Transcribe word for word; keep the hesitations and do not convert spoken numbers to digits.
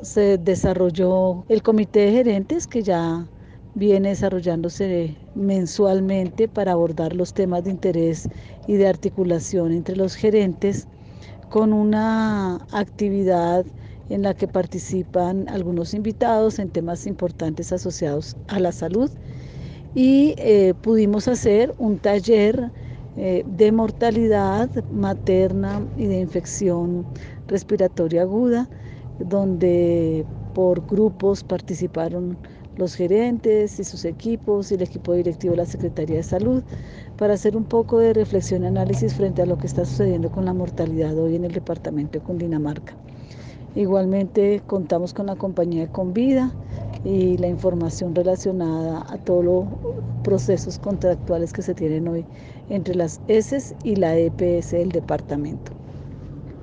Se desarrolló el comité de gerentes que ya viene desarrollándose mensualmente para abordar los temas de interés y de articulación entre los gerentes, con una actividad en la que participan algunos invitados en temas importantes asociados a la salud, y eh, pudimos hacer un taller eh, de mortalidad materna y de infección respiratoria aguda, donde por grupos participaron los gerentes y sus equipos y el equipo directivo de la Secretaría de Salud, para hacer un poco de reflexión y análisis frente a lo que está sucediendo con la mortalidad hoy en el departamento de Cundinamarca. Igualmente contamos con la compañía de Convida y la información relacionada a todos los procesos contractuales que se tienen hoy entre las E S E S y la E P S del departamento.